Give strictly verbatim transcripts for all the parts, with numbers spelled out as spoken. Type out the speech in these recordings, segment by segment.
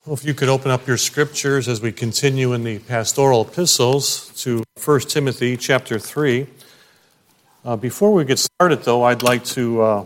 Well, if you could open up your scriptures as we continue in the pastoral epistles to First Timothy chapter three. Uh, before we get started, though, I'd like to uh,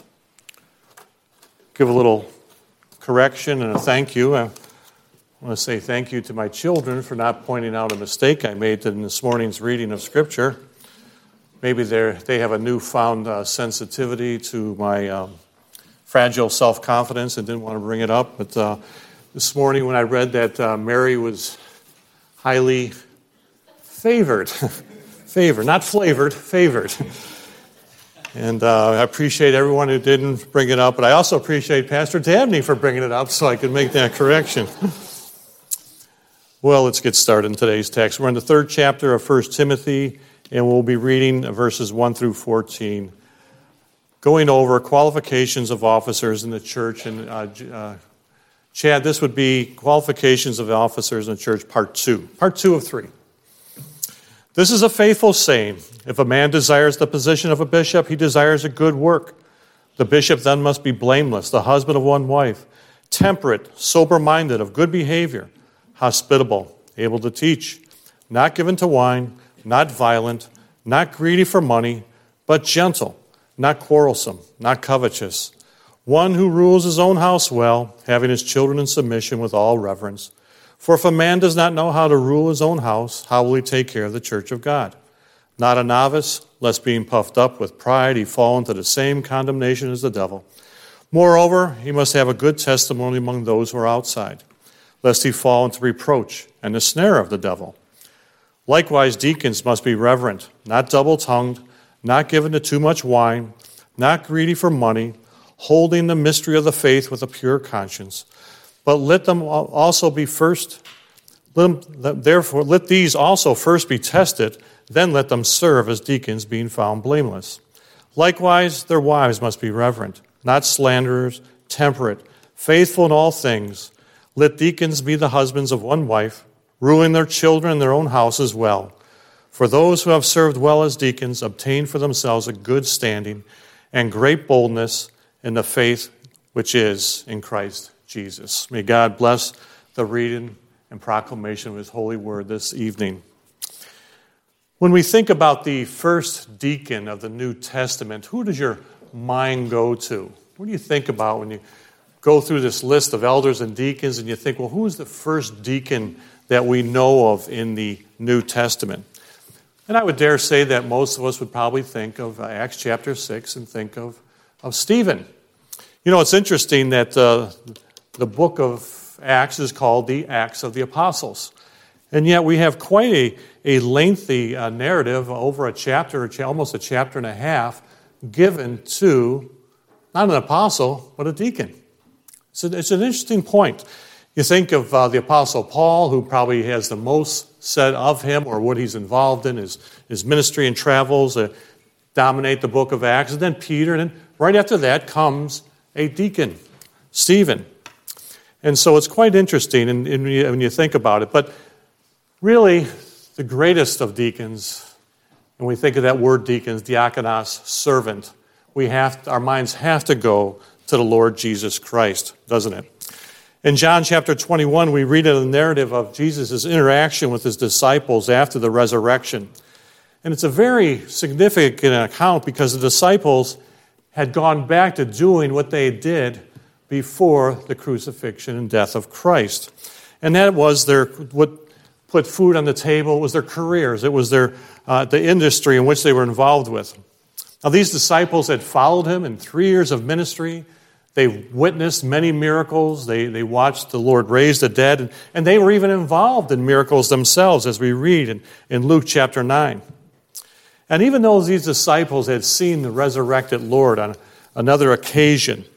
give a little correction and a thank you. I want to say thank you to my children for not pointing out a mistake I made in this morning's reading of Scripture. Maybe they they have a newfound uh, sensitivity to my um, fragile self-confidence and didn't want to bring it up, but uh, this morning when I read that uh, Mary was highly favored, favored, not flavored, favored. And uh, I appreciate everyone who didn't bring it up, but I also appreciate Pastor Dabney for bringing it up so I could make that correction. Well, let's get started in today's text. We're in the third chapter of First Timothy, and we'll be reading verses one through fourteen, going over qualifications of officers in the church. And uh, uh, Chad, this would be qualifications of officers in the church, part two. Part two of three. This is a faithful saying. If a man desires the position of a bishop, he desires a good work. The bishop then must be blameless, the husband of one wife, temperate, sober-minded, of good behavior, hospitable, able to teach, not given to wine, not violent, not greedy for money, but gentle, not quarrelsome, not covetous, one who rules his own house well, having his children in submission with all reverence. For if a man does not know how to rule his own house, how will he take care of the church of God? Not a novice, lest being puffed up with pride he fall into the same condemnation as the devil. Moreover, he must have a good testimony among those who are outside, lest he fall into reproach and the snare of the devil. Likewise, deacons must be reverent, not double-tongued, not given to too much wine, not greedy for money, holding the mystery of the faith with a pure conscience. But let them also be first, let them, therefore let these also first be tested, then let them serve as deacons, being found blameless. Likewise, their wives must be reverent, not slanderers, temperate, faithful in all things. Let deacons be the husbands of one wife, ruling their children and their own houses well. For those who have served well as deacons obtain for themselves a good standing and great boldness in the faith which is in Christ Jesus. May God bless the reading and proclamation of His holy word this evening. When we think about the first deacon of the New Testament, who does your mind go to? What do you think about when you go through this list of elders and deacons and you think, well, who is the first deacon that we know of in the New Testament? And I would dare say that most of us would probably think of Acts chapter six and think of, of Stephen. You know, it's interesting that uh, the book of Acts is called the Acts of the Apostles. And yet we have quite a, a lengthy uh, narrative over a chapter, almost a chapter and a half, given to not an apostle, but a deacon. So it's an interesting point. You think of uh, the Apostle Paul, who probably has the most said of him or what he's involved in, his, his ministry and travels uh, dominate the book of Acts. And then Peter, and then right after that comes a deacon, Stephen. And so it's quite interesting and, and when you think about it. But really, the greatest of deacons, when we think of that word deacons, diakonos, servant, we have our minds have to go to the Lord Jesus Christ, doesn't it? In John chapter twenty-one, we read in the narrative of Jesus' interaction with his disciples after the resurrection. And it's a very significant account because the disciples had gone back to doing what they did before the crucifixion and death of Christ. And that was their what put food on the table, was their careers. It was their uh, the industry in which they were involved with. Now, these disciples had followed him in three years of ministry. They witnessed many miracles. They, they watched the Lord raise the dead. And, and they were even involved in miracles themselves, as we read in, in Luke chapter nine. And even though these disciples had seen the resurrected Lord on another occasion,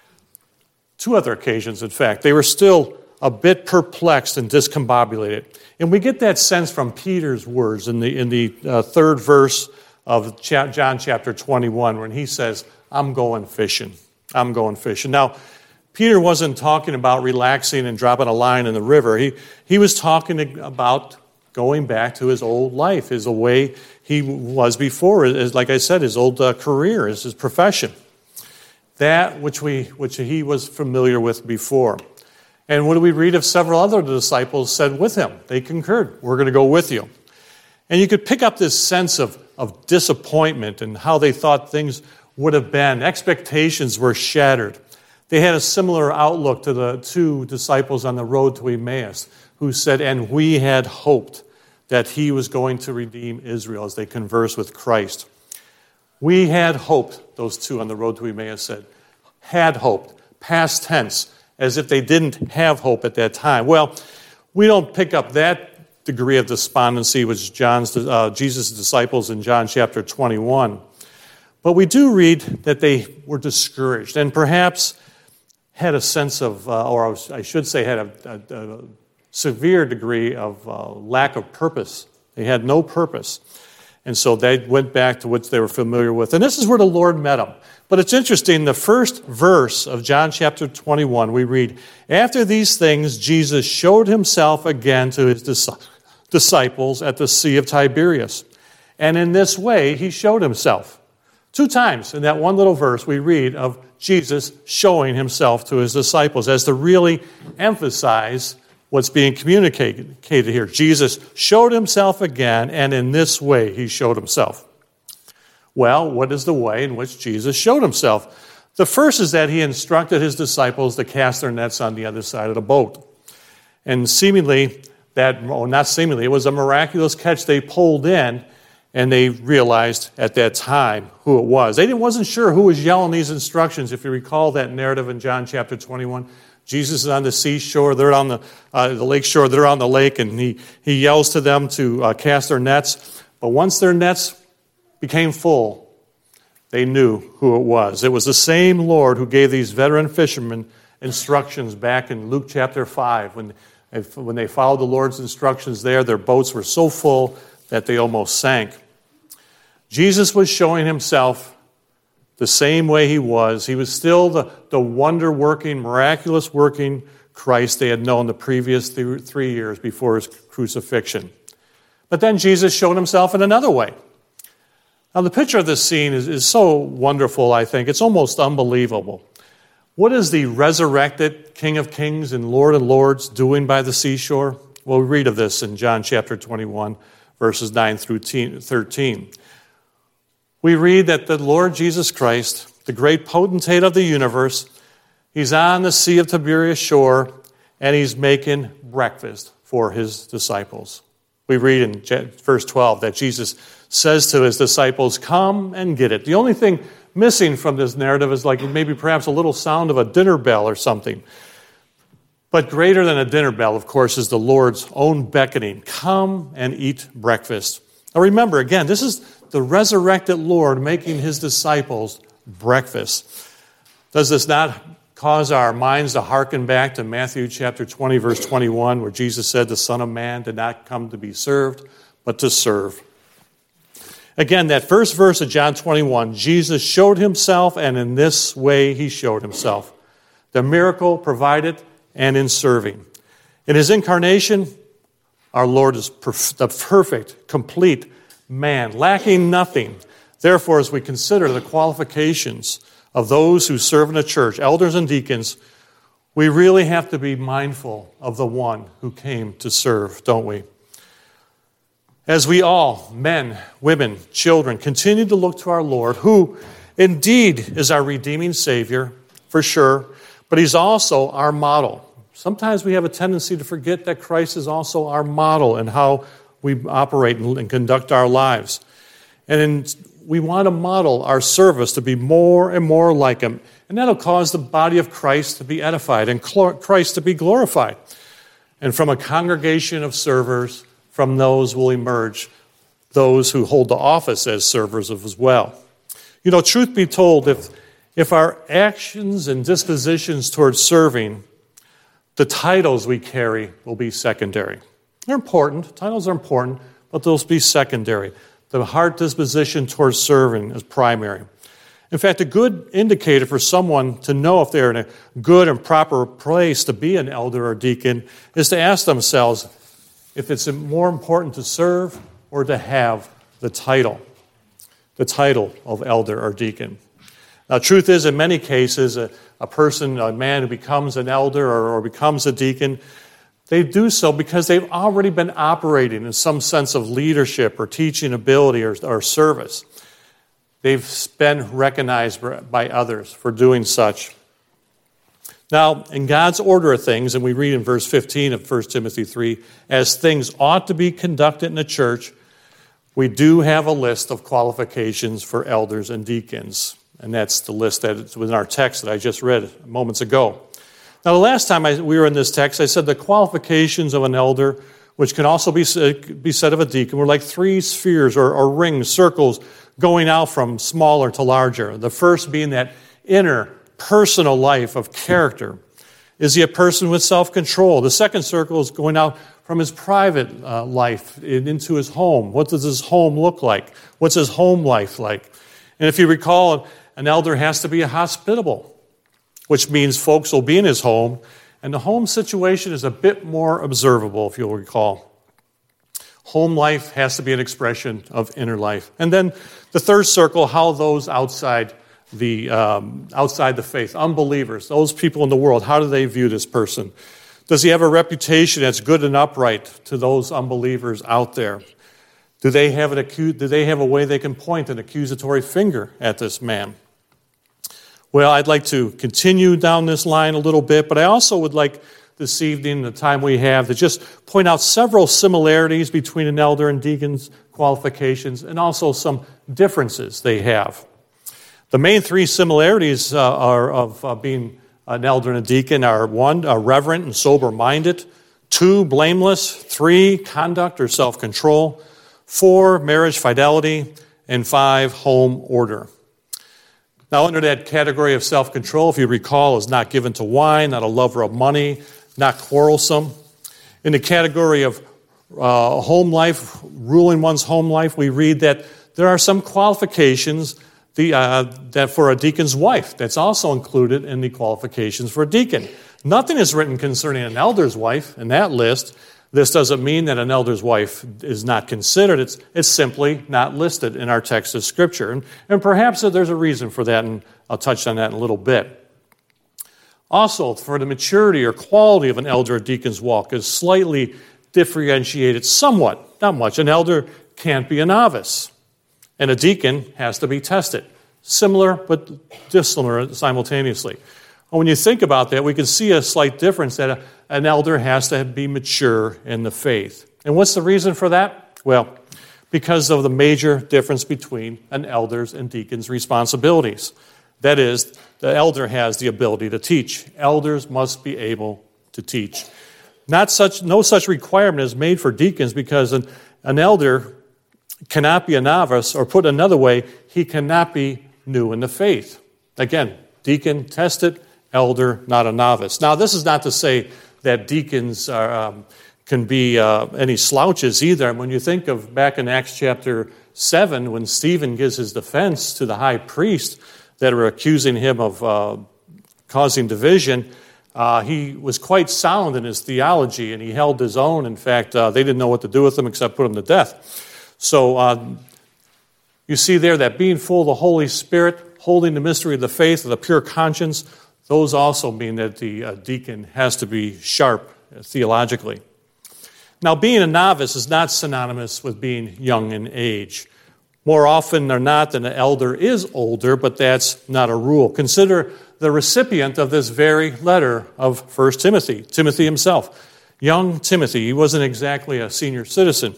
two other occasions, in fact, they were still a bit perplexed and discombobulated. And we get that sense from Peter's words in the in the uh, third verse of John chapter twenty-one, when he says, I'm going fishing. I'm going fishing. Now, Peter wasn't talking about relaxing and dropping a line in the river. He, he was talking about going back to his old life, his way he was before, is, like I said, his old uh, career, his, his profession. That which we which he was familiar with before. And what do we read of several other disciples said with him? They concurred. We're going to go with you. And you could pick up this sense of, of disappointment and how they thought things would have been. Expectations were shattered. They had a similar outlook to the two disciples on the road to Emmaus who said, and we had hoped that he was going to redeem Israel as they converse with Christ. We had hoped, those two on the road to Emmaus said, had hoped, past tense, as if they didn't have hope at that time. Well, we don't pick up that degree of despondency with John's, uh, Jesus' disciples in John chapter twenty-one. But we do read that they were discouraged and perhaps had a sense of, uh, or I should say had a, a, a severe degree of uh, lack of purpose. They had no purpose. And so they went back to what they were familiar with. And this is where the Lord met them. But it's interesting, the first verse of John chapter twenty-one, we read, after these things, Jesus showed himself again to his disciples at the Sea of Tiberias. And in this way, he showed himself. Two times in that one little verse, we read of Jesus showing himself to his disciples as to really emphasize what's being communicated here. Jesus showed himself again, and in this way he showed himself. Well, what is the way in which Jesus showed himself? The first is that he instructed his disciples to cast their nets on the other side of the boat. And seemingly, that, well, not seemingly, it was a miraculous catch. They pulled in, and they realized at that time who it was. They wasn't sure who was yelling these instructions. If you recall that narrative in John chapter twenty-one, Jesus is on the seashore, they're on the, uh, the lake shore, they're on the lake, and he, he yells to them to uh, cast their nets. But once their nets became full, they knew who it was. It was the same Lord who gave these veteran fishermen instructions back in Luke chapter five. When, when they followed the Lord's instructions there, their boats were so full that they almost sank. Jesus was showing himself the same way he was. He was still the, the wonder-working, miraculous-working Christ they had known the previous th- three years before his crucifixion. But then Jesus showed himself in another way. Now, the picture of this scene is, is so wonderful, I think. It's almost unbelievable. What is the resurrected King of Kings and Lord of Lords doing by the seashore? Well, we read of this in John chapter twenty-one, verses nine through thirteen. We read that the Lord Jesus Christ, the great potentate of the universe, he's on the Sea of Tiberias shore, and he's making breakfast for his disciples. We read in verse twelve that Jesus says to his disciples, come and get it. The only thing missing from this narrative is like maybe perhaps a little sound of a dinner bell or something. But greater than a dinner bell, of course, is the Lord's own beckoning. Come and eat breakfast. Now remember, again, this is the resurrected Lord making his disciples breakfast. Does this not cause our minds to hearken back to Matthew chapter twenty, verse twenty-one, where Jesus said, the Son of Man did not come to be served, but to serve. Again, that first verse of John twenty-one, Jesus showed himself, and in this way he showed himself. The miracle provided and in serving. In his incarnation, our Lord is perf- the perfect, complete man, lacking nothing. Therefore, as we consider the qualifications of those who serve in the church, elders and deacons, we really have to be mindful of the one who came to serve, don't we? As we all, men, women, children, continue to look to our Lord, who indeed is our redeeming Savior, for sure, but he's also our model. Sometimes we have a tendency to forget that Christ is also our model in how we operate and conduct our lives. And in, we want to model our service to be more and more like him. And that'll cause the body of Christ to be edified and Christ to be glorified. And from a congregation of servers, from those will emerge those who hold the office as servers as well. You know, truth be told, if, if our actions and dispositions towards serving, the titles we carry will be secondary. They're important. Titles are important, but they'll be secondary. The heart disposition towards serving is primary. In fact, a good indicator for someone to know if they're in a good and proper place to be an elder or deacon is to ask themselves if it's more important to serve or to have the title, the title of elder or deacon. Now, truth is, in many cases, a, a person, a man who becomes an elder or, or becomes a deacon, they do so because they've already been operating in some sense of leadership or teaching ability or, or service. They've been recognized by others for doing such. Now, in God's order of things, and we read in verse fifteen of First Timothy three, as things ought to be conducted in the church, we do have a list of qualifications for elders and deacons. And that's the list that was in our text that I just read moments ago. Now, the last time I, we were in this text, I said the qualifications of an elder, which can also be, be said of a deacon, were like three spheres or, or rings, circles, going out from smaller to larger. The first being that inner personal life of character. Is he a person with self-control? The second circle is going out from his private uh, life into his home. What does his home look like? What's his home life like? And if you recall, an elder has to be hospitable, which means folks will be in his home, and the home situation is a bit more observable, if you'll recall. Home life has to be an expression of inner life. And then the third circle, how those outside the um, outside the faith, unbelievers, those people in the world, how do they view this person? Does he have a reputation that's good and upright to those unbelievers out there? Do they have an acu- do they have a way they can point an accusatory finger at this man? Well, I'd like to continue down this line a little bit, but I also would like this evening, the time we have, to just point out several similarities between an elder and deacon's qualifications and also some differences they have. The main three similarities uh, are of uh, being an elder and a deacon are one, uh, reverent and sober-minded, two, blameless, three, conduct or self-control, four, marriage fidelity, and five, home order. Now, under that category of self-control, if you recall, is not given to wine, not a lover of money, not quarrelsome. In the category of uh, home life, ruling one's home life, we read that there are some qualifications the, uh, that for a deacon's wife. That's also included in the qualifications for a deacon. Nothing is written concerning an elder's wife in that list. This doesn't mean that an elder's wife is not considered. It's, it's simply not listed in our text of Scripture. And, and perhaps there's a reason for that, and I'll touch on that in a little bit. Also, for the maturity or quality of an elder or deacon's walk is slightly differentiated somewhat, not much. An elder can't be a novice, and a deacon has to be tested. Similar but dissimilar simultaneously. When you think about that, we can see a slight difference that a, an elder has to be mature in the faith. And what's the reason for that? Well, because of the major difference between an elder's and deacon's responsibilities. That is, the elder has the ability to teach. Elders must be able to teach. Not such, no such requirement is made for deacons because an, an elder cannot be a novice, or put another way, he cannot be new in the faith. Again, deacon tested, elder, not a novice. Now, this is not to say that deacons are, um, can be uh, any slouches either. When you think of back in Acts chapter seven, when Stephen gives his defense to the high priest that are accusing him of uh, causing division, uh, he was quite sound in his theology, and he held his own. In fact, uh, they didn't know what to do with him except put him to death. So uh, you see there that being full of the Holy Spirit, holding the mystery of the faith with a pure conscience, those also mean that the uh, deacon has to be sharp uh, theologically. Now, being a novice is not synonymous with being young in age. More often than not, an elder is older, but that's not a rule. Consider the recipient of this very letter of First Timothy, Timothy himself. Young Timothy, he wasn't exactly a senior citizen.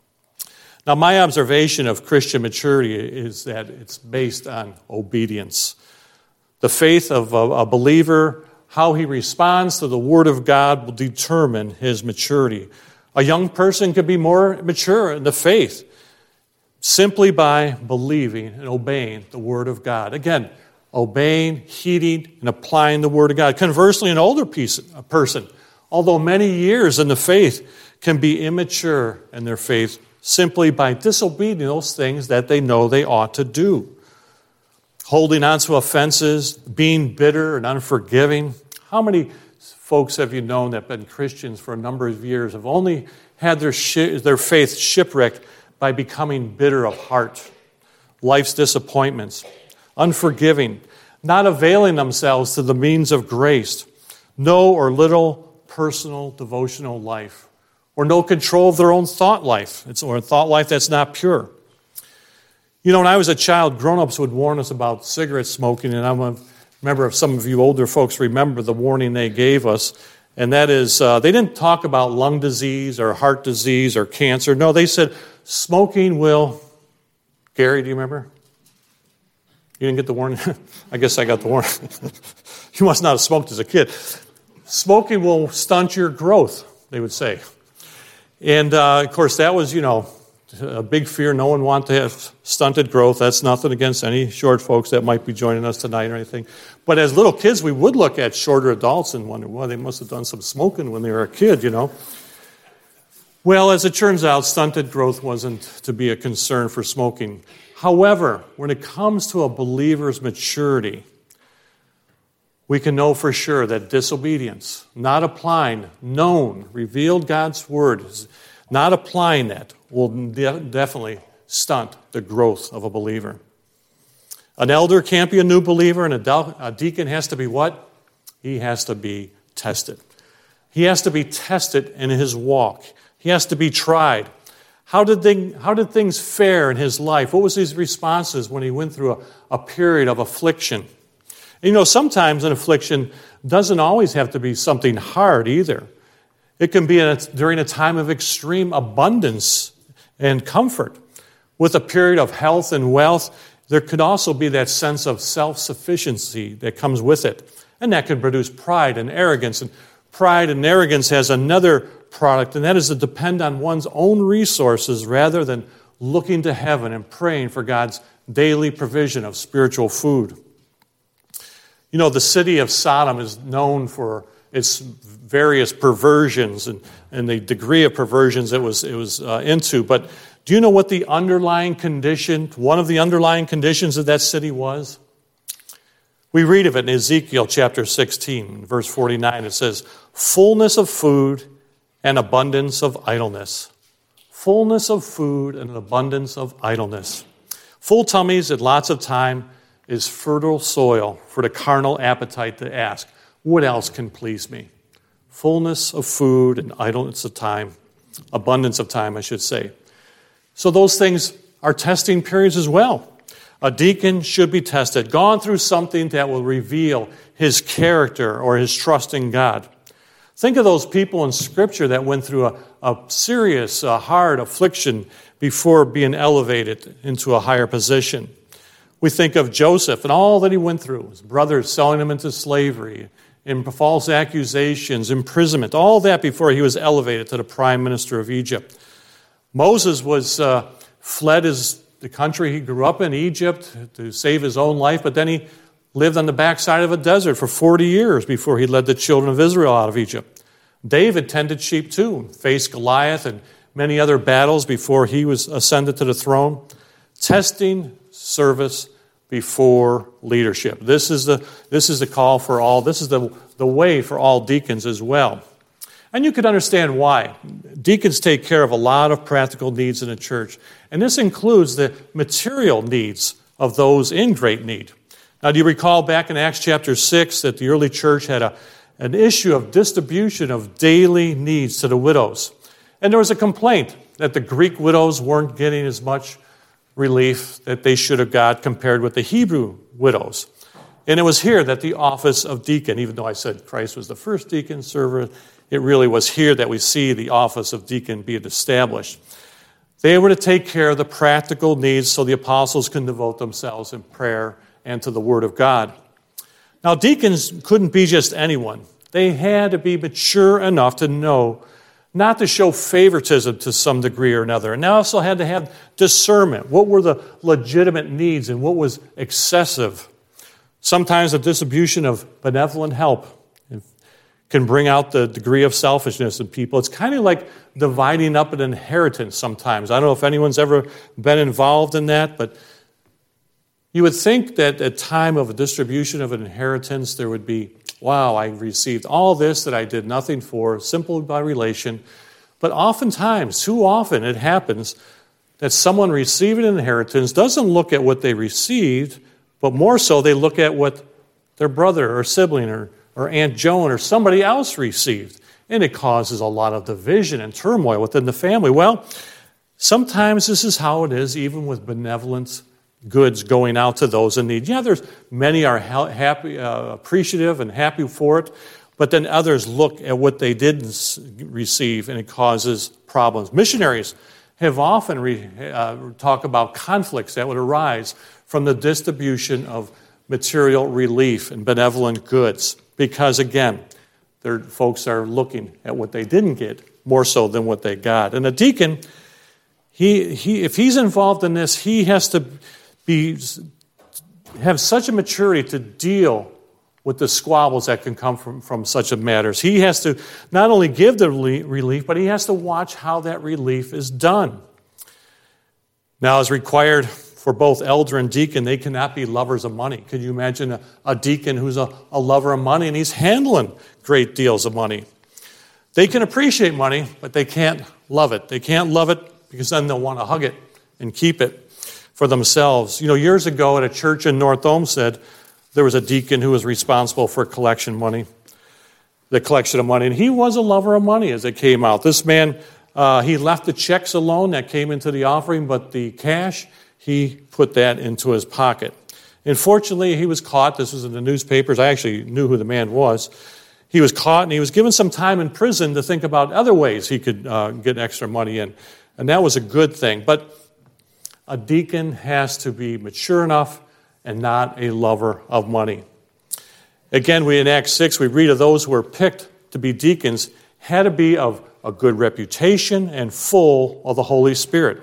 Now, my observation of Christian maturity is that it's based on obedience. The faith of a, a believer, how he responds to the Word of God will determine his maturity. A young person could be more mature in the faith simply by believing and obeying the Word of God. Again, obeying, heeding, and applying the Word of God. Conversely, an older piece, a person, although many years in the faith, can be immature in their faith simply by disobeying those things that they know they ought to do. Holding on to offenses, being bitter and unforgiving. How many folks have you known that have been Christians for a number of years, have only had their shi- their faith shipwrecked by becoming bitter of heart, life's disappointments, unforgiving? not availing themselves to the means of grace, no or little personal devotional life, or no control of their own thought life, it's, or a thought life that's not pure. You know, when I was a child, grown-ups would warn us about cigarette smoking, and I'm a member of some of you older folks remember the warning they gave us, and that is, uh, they didn't talk about lung disease or heart disease or cancer. No, they said smoking will, Gary, do you remember? You didn't get the warning? I guess I got the warning. You must not have smoked as a kid. Smoking will stunt your growth, they would say. And, uh, of course, that was, you know, a big fear. No one wanted to have stunted growth. That's nothing against any short folks that might be joining us tonight or anything. But as little kids, we would look at shorter adults and wonder, well, they must have done some smoking when they were a kid, you know. Well, as it turns out, stunted growth wasn't to be a concern for smoking. However, when it comes to a believer's maturity, we can know for sure that disobedience, not applying, known, revealed God's word, not applying that will de- definitely stunt the growth of a believer. An elder can't be a new believer, and a, de- a deacon has to be what? He has to be tested. He has to be tested in his walk. He has to be tried. How did, they, how did things fare in his life? What was his responses when he went through a, a period of affliction? And you know, sometimes an affliction doesn't always have to be something hard either. It can be a, during a time of extreme abundance and comfort. With a period of health and wealth, there could also be that sense of self-sufficiency that comes with it. And that can produce pride and arrogance. And pride and arrogance has another product, and that is to depend on one's own resources rather than looking to heaven and praying for God's daily provision of spiritual food. You know, the city of Sodom is known for its various perversions and, and the degree of perversions it was, it was uh, into. But do you know what the underlying condition, one of the underlying conditions of that city was? We read of it in Ezekiel chapter sixteen, verse forty-nine. It says, fullness of food and abundance of idleness. Fullness of food and an abundance of idleness. Full tummies at lots of time is fertile soil for the carnal appetite to ask, what else can please me? Fullness of food and idleness of time, abundance of time, I should say. So those things are testing periods as well. A deacon should be tested, gone through something that will reveal his character or his trust in God. Think of those people in Scripture that went through a, a serious, a hard affliction before being elevated into a higher position. We think of Joseph and all that he went through, his brothers selling him into slavery, in false accusations, imprisonment, all that before he was elevated to the prime minister of Egypt. Moses was uh, fled his, the country he grew up in, Egypt, to save his own life, but then he lived on the backside of a desert for forty years before he led the children of Israel out of Egypt. David tended sheep too, faced Goliath and many other battles before he was ascended to the throne. Testing service before leadership. This is the this is the call for all. This is the, the way for all deacons as well. And you can understand why. Deacons take care of a lot of practical needs in a church. And this includes the material needs of those in great need. Now, do you recall back in Acts chapter six that the early church had a, an issue of distribution of daily needs to the widows? And there was a complaint that the Greek widows weren't getting as much relief that they should have got compared with the Hebrew widows. And it was here that the office of deacon, even though I said Christ was the first deacon server, it really was here that we see the office of deacon being established. They were to take care of the practical needs so the apostles can devote themselves in prayer and to the Word of God. Now, deacons couldn't be just anyone. They had to be mature enough to know not to show favoritism to some degree or another. And they also had to have discernment. What were the legitimate needs and what was excessive? Sometimes the distribution of benevolent help can bring out the degree of selfishness in people. It's kind of like dividing up an inheritance sometimes. I don't know if anyone's ever been involved in that, but you would think that at time of a distribution of an inheritance, there would be, wow, I received all this that I did nothing for, simple by relation. But oftentimes, too often, it happens that someone receiving an inheritance doesn't look at what they received, but more so they look at what their brother or sibling or, or Aunt Joan or somebody else received. And it causes a lot of division and turmoil within the family. Well, sometimes this is how it is, even with benevolent goods going out to those in need. Yeah, there's many are happy, uh, appreciative and happy for it, but then others look at what they didn't receive, and it causes problems. Missionaries have often re, uh, talk about conflicts that would arise from the distribution of material relief and benevolent goods, because again, their folks are looking at what they didn't get more so than what they got. And a deacon, he he if he's involved in this, he has to be have such a maturity to deal with the squabbles that can come from, from such a matters. He has to not only give the relief, but he has to watch how that relief is done. Now, as required for both elder and deacon, they cannot be lovers of money. Could you imagine a, a deacon who's a, a lover of money and he's handling great deals of money? They can appreciate money, but they can't love it. They can't love it because then they'll want to hug it and keep it for themselves. You know, years ago at a church in North Olmsted, there was a deacon who was responsible for collection money, the collection of money, and he was a lover of money as it came out. This man, uh, he left the checks alone that came into the offering, but the cash, he put that into his pocket. Unfortunately, he was caught. This was in the newspapers. I actually knew who the man was. He was caught, and he was given some time in prison to think about other ways he could uh, get extra money in, and that was a good thing. But a deacon has to be mature enough and not a lover of money. Again, we in Acts six, we read of those who were picked to be deacons had to be of a good reputation and full of the Holy Spirit.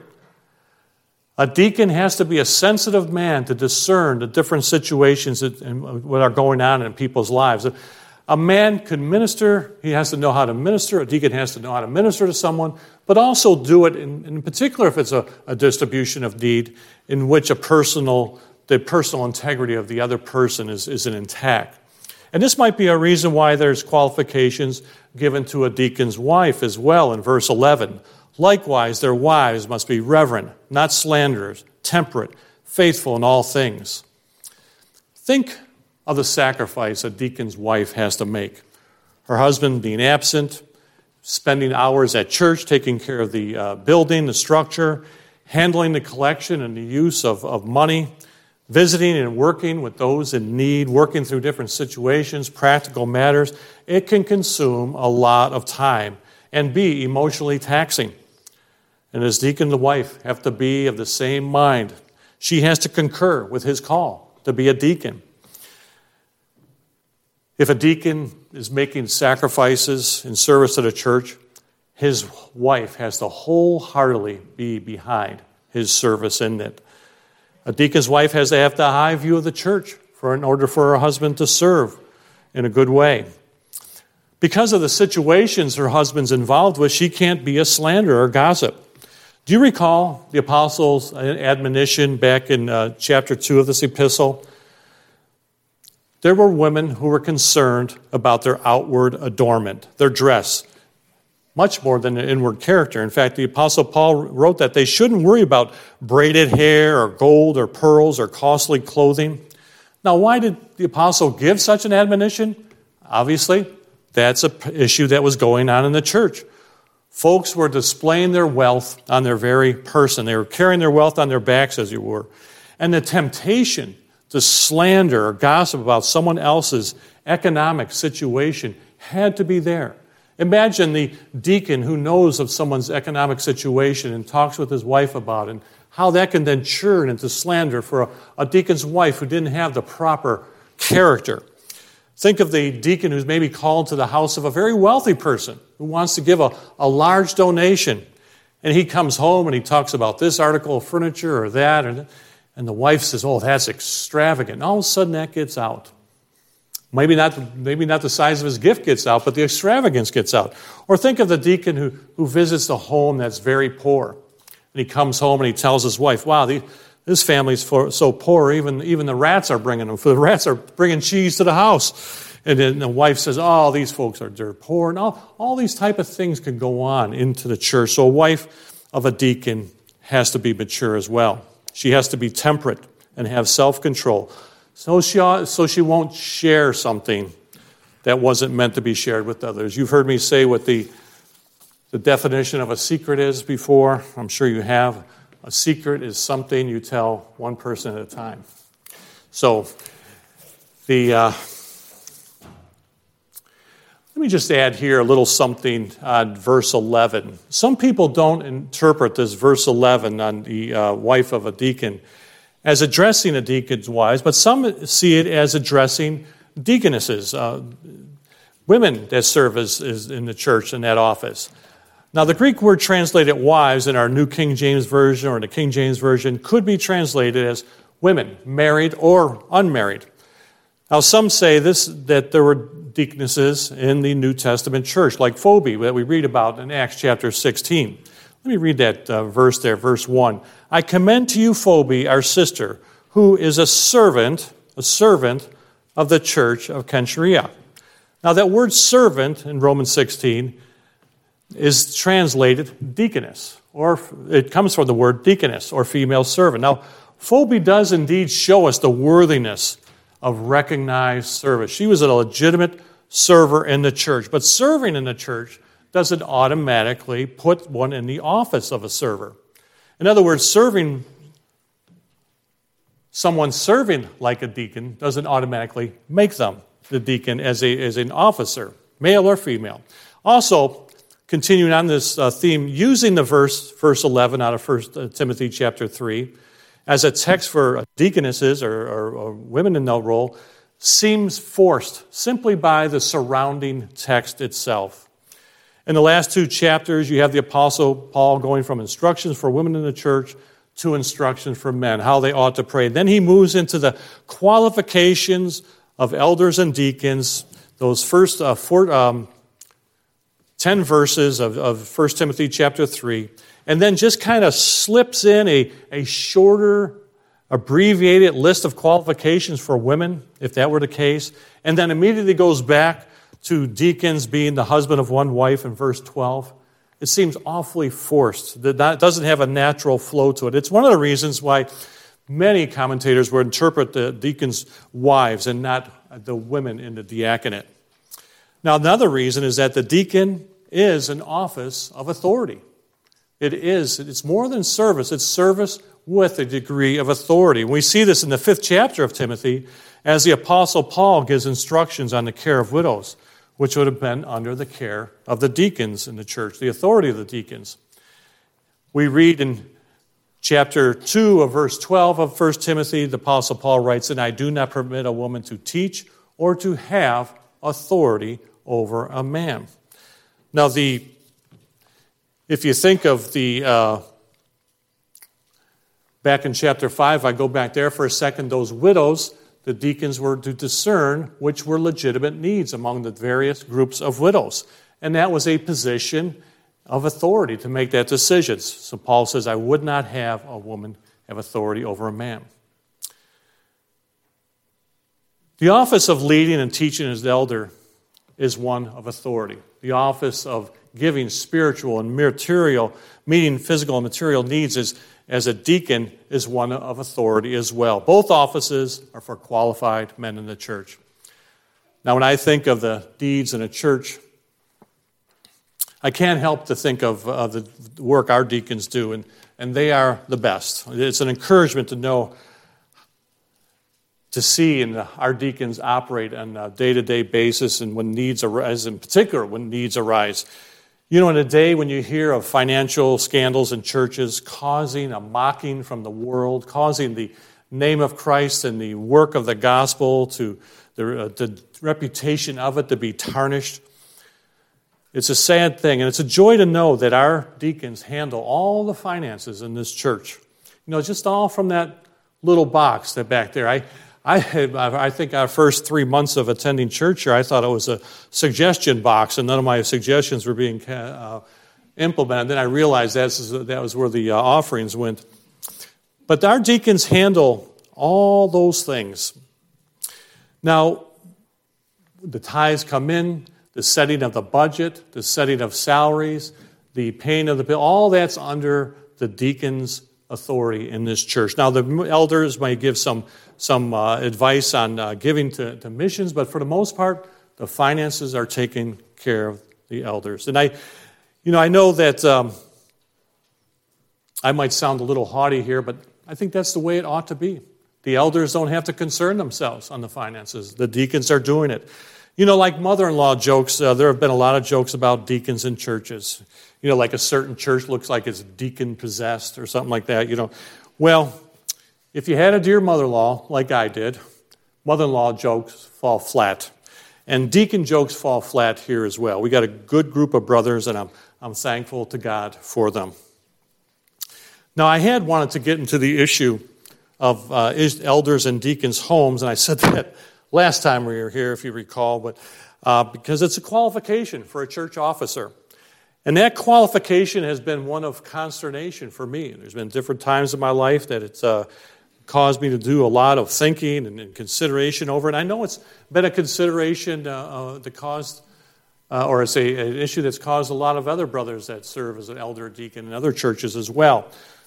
A deacon has to be a sensitive man to discern the different situations that, and what are going on in people's lives. A man could minister, he has to know how to minister, a deacon has to know how to minister to someone, but also do it, in, in particular if it's a, a distribution of need, in which a personal the personal integrity of the other person is, isn't intact. And this might be a reason why there's qualifications given to a deacon's wife as well in verse eleven. Likewise, their wives must be reverent, not slanderers, temperate, faithful in all things. Think of the sacrifice a deacon's wife has to make. Her husband being absent, spending hours at church, taking care of the uh, building, the structure, handling the collection and the use of, of money, visiting and working with those in need, working through different situations, practical matters. It can consume a lot of time and be emotionally taxing. And as deacon, the wife have to be of the same mind. She has to concur with his call to be a deacon. If a deacon is making sacrifices in service to the church, his wife has to wholeheartedly be behind his service in it. A deacon's wife has to have the high view of the church for in order for her husband to serve in a good way. Because of the situations her husband's involved with, she can't be a slanderer or gossip. Do you recall the apostles' admonition back in uh, chapter two of this epistle? There were women who were concerned about their outward adornment, their dress, much more than their inward character. In fact, the Apostle Paul wrote that they shouldn't worry about braided hair or gold or pearls or costly clothing. Now, why did the Apostle give such an admonition? Obviously, that's an issue that was going on in the church. Folks were displaying their wealth on their very person. They were carrying their wealth on their backs, as it were. And the temptation to slander or gossip about someone else's economic situation had to be there. Imagine the deacon who knows of someone's economic situation and talks with his wife about it, and how that can then churn into slander for a, a deacon's wife who didn't have the proper character. Think of the deacon who's maybe called to the house of a very wealthy person who wants to give a, a large donation. And he comes home and he talks about this article of furniture or that, and, and the wife says, oh, that's extravagant. And all of a sudden that gets out. Maybe not, maybe not the size of his gift gets out, but the extravagance gets out. Or think of the deacon who, who visits a home that's very poor. And he comes home and he tells his wife, wow, the, this family's for, so poor, even, even the rats are bringing them. The rats are bringing cheese to the house. And then the wife says, oh, these folks are they're poor. And all, all these type of things can go on into the church. So a wife of a deacon has to be mature as well. She has to be temperate and have self-control. so she, so she won't share something that wasn't meant to be shared with others. You've heard me say what the, the definition of a secret is before. I'm sure you have. A secret is something you tell one person at a time. So, the uh, let me just add here a little something on verse eleven. Some people don't interpret this verse eleven on the uh, wife of a deacon as addressing a deacon's wives, but some see it as addressing deaconesses, uh, women that serve as, as in the church in that office. Now, the Greek word translated wives in our New King James Version or the King James Version could be translated as women, married or unmarried. Now, some say this that there were deaconesses in the New Testament church, like Phoebe, that we read about in Acts chapter sixteen. Let me read that uh, verse there, verse one. I commend to you Phoebe, our sister, who is a servant, a servant of the church of Cenchrea. Now, that word servant in Romans sixteen is translated deaconess, or it comes from the word deaconess, or female servant. Now, Phoebe does indeed show us the worthiness of recognized service. She was a legitimate server in the church, but serving in the church doesn't automatically put one in the office of a server. In other words, serving, someone serving like a deacon doesn't automatically make them the deacon as a as an officer, male or female. Also, continuing on this uh, theme, using the verse, verse eleven out of First Timothy chapter three, as a text for deaconesses or, or, or women in that role, seems forced simply by the surrounding text itself. In the last two chapters, you have the Apostle Paul going from instructions for women in the church to instructions for men, how they ought to pray. Then he moves into the qualifications of elders and deacons, those first uh, four, um, ten verses of, of First Timothy chapter three, and then just kind of slips in a, a shorter, abbreviated list of qualifications for women, if that were the case, and then immediately goes back to deacons being the husband of one wife in verse twelve. It seems awfully forced. It doesn't have a natural flow to it. It's one of the reasons why many commentators would interpret the deacons' wives and not the women in the diaconate. Now, another reason is that the deacon is an office of authority. It is. It's more than service. It's service with a degree of authority. We see this in the fifth chapter of Timothy as the Apostle Paul gives instructions on the care of widows, which would have been under the care of the deacons in the church, the authority of the deacons. We read in chapter two of verse twelve of First Timothy, the Apostle Paul writes, and I do not permit a woman to teach or to have authority over a man. Now, the if you think of the, uh, back in chapter five, I go back there for a second, those widows, the deacons were to discern which were legitimate needs among the various groups of widows. And that was a position of authority to make that decision. So Paul says, I would not have a woman have authority over a man. The office of leading and teaching as the elder is one of authority. The office of giving spiritual and material, meeting physical and material needs is, as a deacon is one of authority as well. Both offices are for qualified men in the church. Now, when I think of the deeds in a church, I can't help to think of uh, the work our deacons do, and, and they are the best. It's an encouragement to know, to see and our deacons operate on a day-to-day basis, and when needs arise, in particular when needs arise. You know, in a day when you hear of financial scandals in churches causing a mocking from the world, causing the name of Christ and the work of the gospel to the, uh, the reputation of it to be tarnished, it's a sad thing. And it's a joy to know that our deacons handle all the finances in this church. You know, just all from that little box that back there. I I, I think our first three months of attending church here, I thought it was a suggestion box, and none of my suggestions were being uh, implemented. Then I realized that's, that was where the uh, offerings went. But our deacons handle all those things. Now, the tithes come in, the setting of the budget, the setting of salaries, the paying of the bill, all that's under the deacon's authority in this church. Now, the elders might give some, some uh, advice on uh, giving to, to missions, but for the most part, the finances are taken care of the elders. And I, you know, I know that um, I might sound a little haughty here, but I think that's the way it ought to be. The elders don't have to concern themselves on the finances. The deacons are doing it. You know, like mother-in-law jokes, uh, there have been a lot of jokes about deacons in churches. You know, like a certain church looks like it's deacon-possessed or something like that, you know. Well, if you had a dear mother-in-law, like I did, mother-in-law jokes fall flat. And deacon jokes fall flat here as well. We got a good group of brothers, and I'm, I'm thankful to God for them. Now, I had wanted to get into the issue of uh, elders and deacons' homes, and I said that last time we were here, if you recall, but uh, because it's a qualification for a church officer. And that qualification has been one of consternation for me. There's been different times in my life that it's uh, caused me to do a lot of thinking and, and consideration over it. And I know it's been a consideration uh, uh, that caused, uh, or it's a, an issue that's caused a lot of other brothers that serve as an elder or deacon in other churches as well.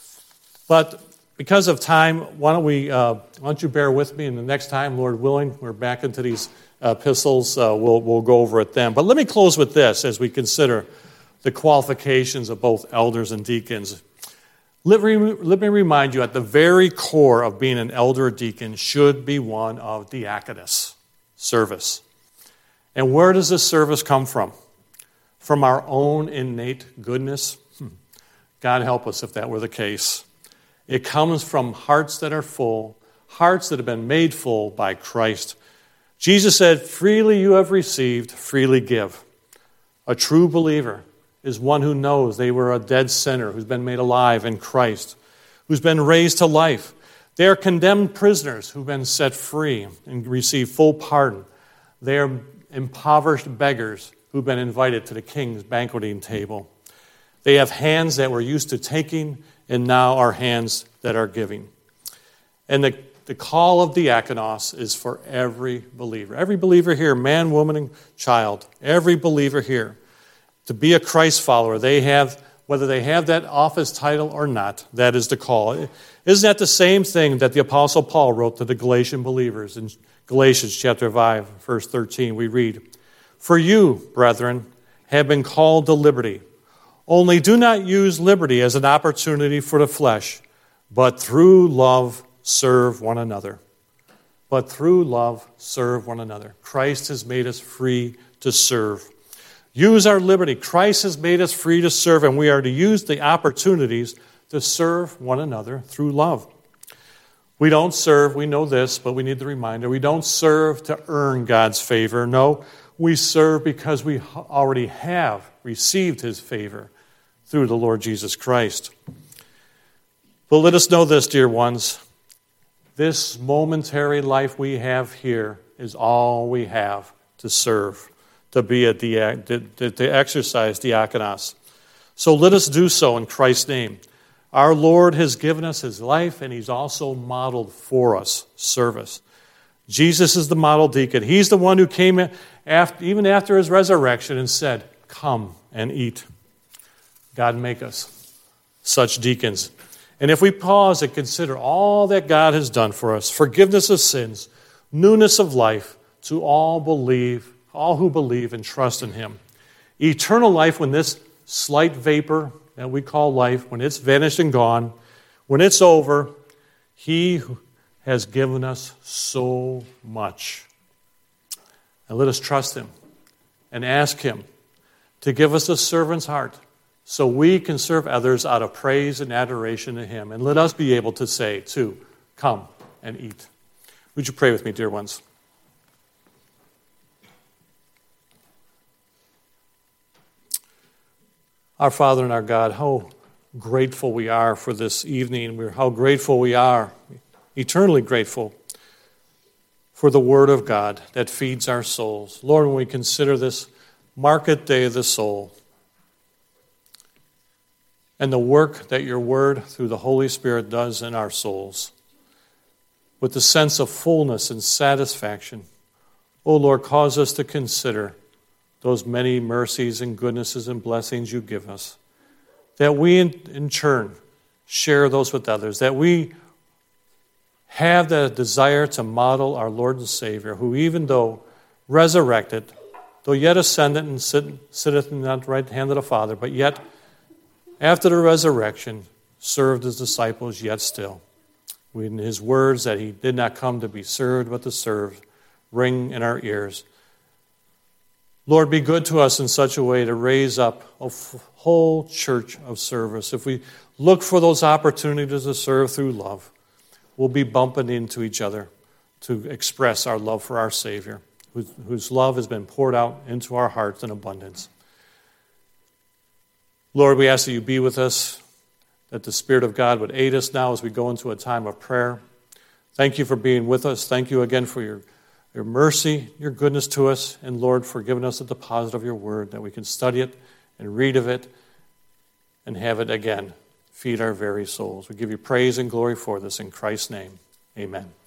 But because of time, why don't we, uh, why don't you bear with me, and the next time, Lord willing, we're back into these epistles, uh, we'll, we'll go over it then. But let me close with this as we consider the qualifications of both elders and deacons. Let me, let me remind you, at the very core of being an elder or deacon should be one of diaconus, service. And where does this service come from? From our own innate goodness? Hmm. God help us if that were the case. It comes from hearts that are full, hearts that have been made full by Christ. Jesus said, freely you have received, freely give. A true believer is one who knows they were a dead sinner who's been made alive in Christ, who's been raised to life. They are condemned prisoners who've been set free and received full pardon. They are impoverished beggars who've been invited to the king's banqueting table. They have hands that were used to taking and now are hands that are giving. And the, the call of diakonos is for every believer. Every believer here, man, woman, and child, every believer here. To be a Christ follower, they have, whether they have that office title or not, that is the call. Isn't that the same thing that the Apostle Paul wrote to the Galatian believers? In Galatians chapter five, verse thirteen, we read, "For you, brethren, have been called to liberty. Only do not use liberty as an opportunity for the flesh, but through love serve one another." But through love serve one another. Christ has made us free to serve. Use our liberty. Christ has made us free to serve, and we are to use the opportunities to serve one another through love. We don't serve, we know this, but we need the reminder, we don't serve to earn God's favor. No, we serve because we already have received his favor through the Lord Jesus Christ. But let us know this, dear ones. This momentary life we have here is all we have to serve, to be a dia- to, to exercise diakonos. So let us do so in Christ's name. Our Lord has given us his life, and he's also modeled for us service. Jesus is the model deacon. He's the one who came in after, even after his resurrection and said, "Come and eat." God make us such deacons. And if we pause and consider all that God has done for us, forgiveness of sins, newness of life to all believe, all who believe and trust in him. Eternal life when this slight vapor that we call life, when it's vanished and gone, when it's over, he has given us so much. And let us trust him and ask him to give us a servant's heart so we can serve others out of praise and adoration to him. And let us be able to say, too, "Come and eat." Would you pray with me, dear ones? Our Father and our God, how grateful we are for this evening. We're how grateful we are, eternally grateful, for the Word of God that feeds our souls. Lord, when we consider this market day of the soul and the work that your Word through the Holy Spirit does in our souls, with the sense of fullness and satisfaction, oh Lord, cause us to consider those many mercies and goodnesses and blessings you give us, that we in, in turn share those with others, that we have the desire to model our Lord and Savior, who even though resurrected, though yet ascended and sit, sitteth in the right hand of the Father, but yet after the resurrection served his disciples yet still. In his words that he did not come to be served, but to serve, ring in our ears. Lord, be good to us in such a way to raise up a whole church of service. If we look for those opportunities to serve through love, we'll be bumping into each other to express our love for our Savior, whose, whose love has been poured out into our hearts in abundance. Lord, we ask that you be with us, that the Spirit of God would aid us now as we go into a time of prayer. Thank you for being with us. Thank you again for your, your mercy, your goodness to us, and Lord, for giving us the deposit of your word, that we can study it and read of it and have it again feed our very souls. We give you praise and glory for this in Christ's name. Amen.